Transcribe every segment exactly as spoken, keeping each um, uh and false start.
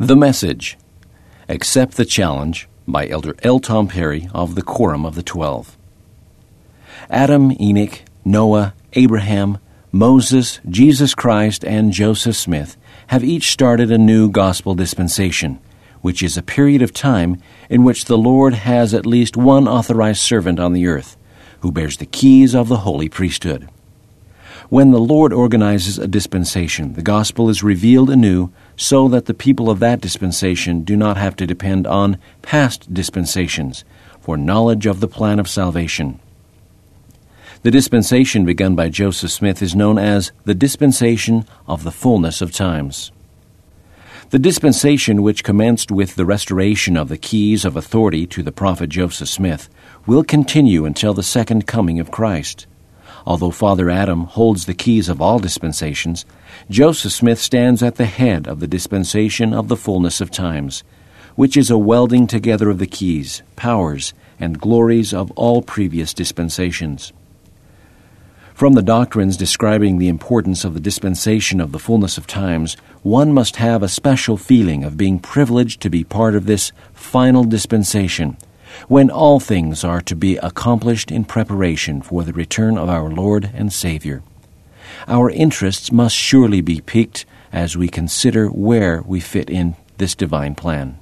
The Message. Accept the Challenge by Elder L. Tom Perry of the Quorum of the Twelve. Adam, Enoch, Noah, Abraham, Moses, Jesus Christ, and Joseph Smith have each started a new gospel dispensation, which is a period of time in which the Lord has at least one authorized servant on the earth, who bears the keys of the holy priesthood. When the Lord organizes a dispensation, the gospel is revealed anew so that the people of that dispensation do not have to depend on past dispensations for knowledge of the plan of salvation. The dispensation begun by Joseph Smith is known as the dispensation of the fullness of times. The dispensation, which commenced with the restoration of the keys of authority to the prophet Joseph Smith, will continue until the second coming of Christ. Although Father Adam holds the keys of all dispensations, Joseph Smith stands at the head of the dispensation of the fullness of times, which is a welding together of the keys, powers, and glories of all previous dispensations. From the doctrines describing the importance of the dispensation of the fullness of times, one must have a special feeling of being privileged to be part of this final dispensation, when all things are to be accomplished in preparation for the return of our Lord and Savior. Our interests must surely be piqued as we consider where we fit in this divine plan.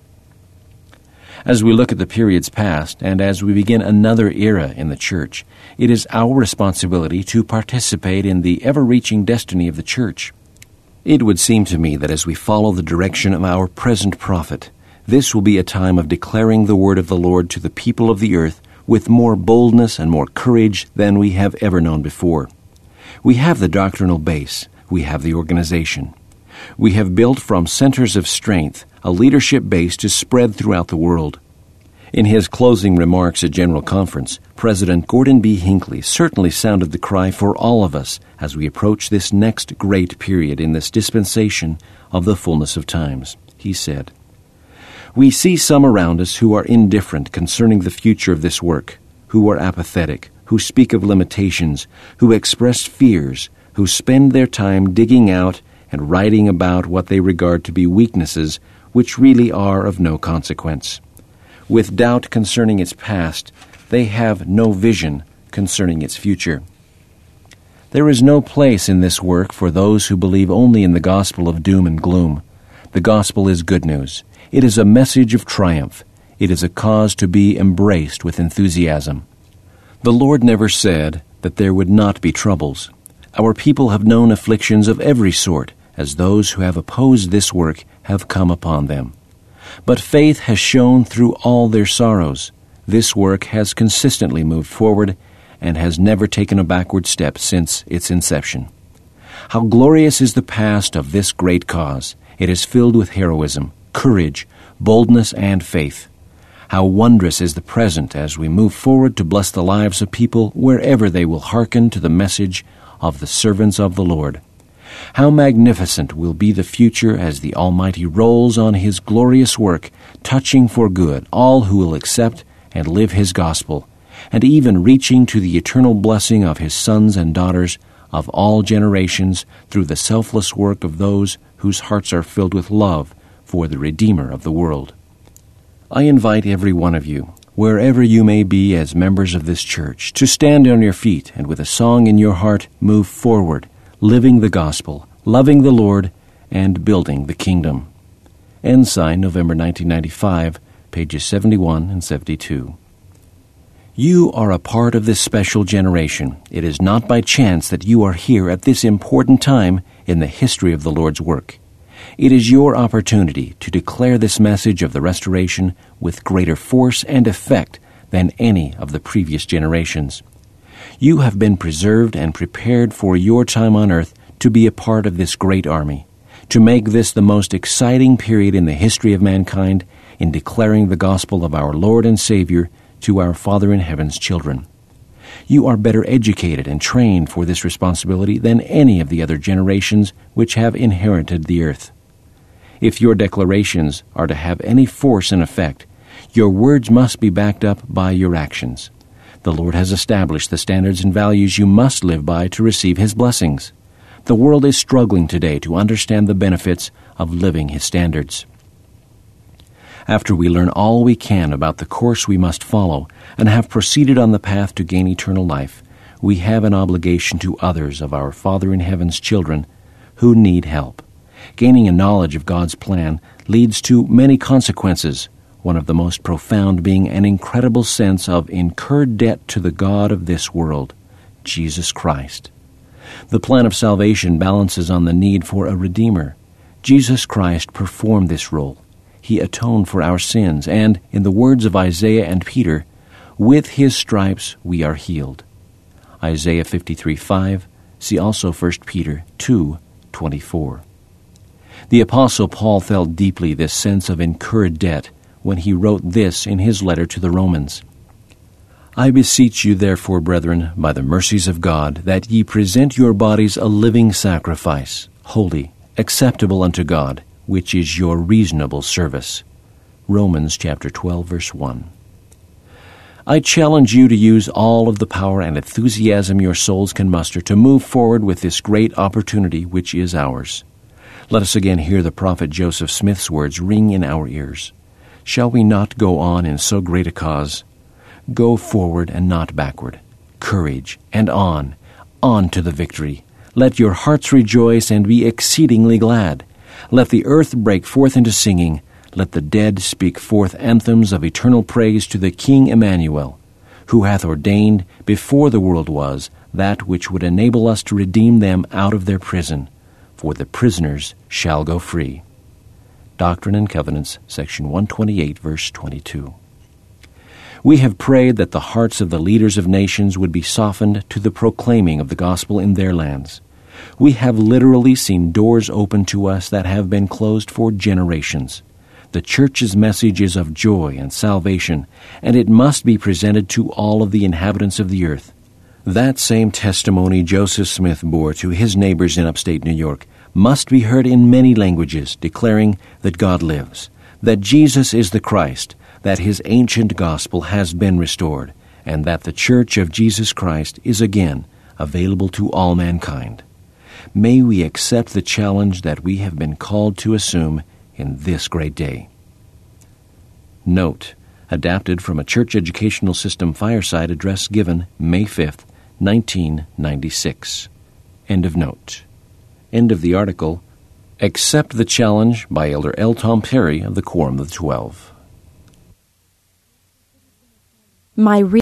As we look at the periods past, and as we begin another era in the Church, it is our responsibility to participate in the ever-reaching destiny of the Church. It would seem to me that as we follow the direction of our present prophet, this will be a time of declaring the word of the Lord to the people of the earth with more boldness and more courage than we have ever known before. We have the doctrinal base. We have the organization. We have built from centers of strength a leadership base to spread throughout the world. In his closing remarks at General Conference, President Gordon B. Hinckley certainly sounded the cry for all of us as we approach this next great period in this dispensation of the fullness of times. He said, "We see some around us who are indifferent concerning the future of this work, who are apathetic, who speak of limitations, who express fears, who spend their time digging out and writing about what they regard to be weaknesses which really are of no consequence. With doubt concerning its past, they have no vision concerning its future." There is no place in this work for those who believe only in the gospel of doom and gloom. The gospel is good news. It is a message of triumph. It is a cause to be embraced with enthusiasm. The Lord never said that there would not be troubles. Our people have known afflictions of every sort, as those who have opposed this work have come upon them. But faith has shone through all their sorrows. This work has consistently moved forward and has never taken a backward step since its inception. How glorious is the past of this great cause! It is filled with heroism, courage, boldness, and faith. How wondrous is the present as we move forward to bless the lives of people wherever they will hearken to the message of the servants of the Lord. How magnificent will be the future as the Almighty rolls on His glorious work, touching for good all who will accept and live His gospel, and even reaching to the eternal blessing of His sons and daughters of all generations through the selfless work of those whose hearts are filled with love for the Redeemer of the world. I invite every one of you, wherever you may be as members of this church, to stand on your feet and with a song in your heart move forward, living the gospel, loving the Lord, and building the kingdom. Ensign, November nineteen ninety-five, pages seventy-one and seventy-two. You are a part of this special generation. It is not by chance that you are here at this important time in the history of the Lord's work. It is your opportunity to declare this message of the restoration with greater force and effect than any of the previous generations. You have been preserved and prepared for your time on earth to be a part of this great army, to make this the most exciting period in the history of mankind in declaring the gospel of our Lord and Savior to our Father in Heaven's children. You are better educated and trained for this responsibility than any of the other generations which have inherited the earth. If your declarations are to have any force and effect, your words must be backed up by your actions. The Lord has established the standards and values you must live by to receive His blessings. The world is struggling today to understand the benefits of living His standards. After we learn all we can about the course we must follow and have proceeded on the path to gain eternal life, we have an obligation to others of our Father in Heaven's children who need help. Gaining a knowledge of God's plan leads to many consequences, one of the most profound being an incredible sense of incurred debt to the God of this world, Jesus Christ. The plan of salvation balances on the need for a Redeemer. Jesus Christ performed this role. He atoned for our sins, and, in the words of Isaiah and Peter, with His stripes we are healed. Isaiah fifty-three five, see also First Peter two twenty-four. The Apostle Paul felt deeply this sense of incurred debt when he wrote this in his letter to the Romans. I beseech you therefore, brethren, by the mercies of God, that ye present your bodies a living sacrifice, holy, acceptable unto God, which is your reasonable service. Romans chapter twelve, verse one. I challenge you to use all of the power and enthusiasm your souls can muster to move forward with this great opportunity which is ours. Let us again hear the prophet Joseph Smith's words ring in our ears. Shall we not go on in so great a cause? Go forward and not backward. Courage and on, on to the victory. Let your hearts rejoice and be exceedingly glad. Let the earth break forth into singing. Let the dead speak forth anthems of eternal praise to the King Emmanuel, who hath ordained before the world was that which would enable us to redeem them out of their prison. For the prisoners shall go free. Doctrine and Covenants, section one twenty-eight, verse twenty-two. We have prayed that the hearts of the leaders of nations would be softened to the proclaiming of the gospel in their lands. We have literally seen doors open to us that have been closed for generations. The church's message is of joy and salvation, and it must be presented to all of the inhabitants of the earth. That same testimony Joseph Smith bore to his neighbors in upstate New York must be heard in many languages, declaring that God lives, that Jesus is the Christ, that His ancient gospel has been restored, and that the Church of Jesus Christ is again available to all mankind. May we accept the challenge that we have been called to assume in this great day. Note, adapted from a Church Educational System fireside address given May fifth, nineteen ninety-six. End of note. End of the article, Accept the Challenge by Elder L. Tom Perry of the Quorum of the Twelve. My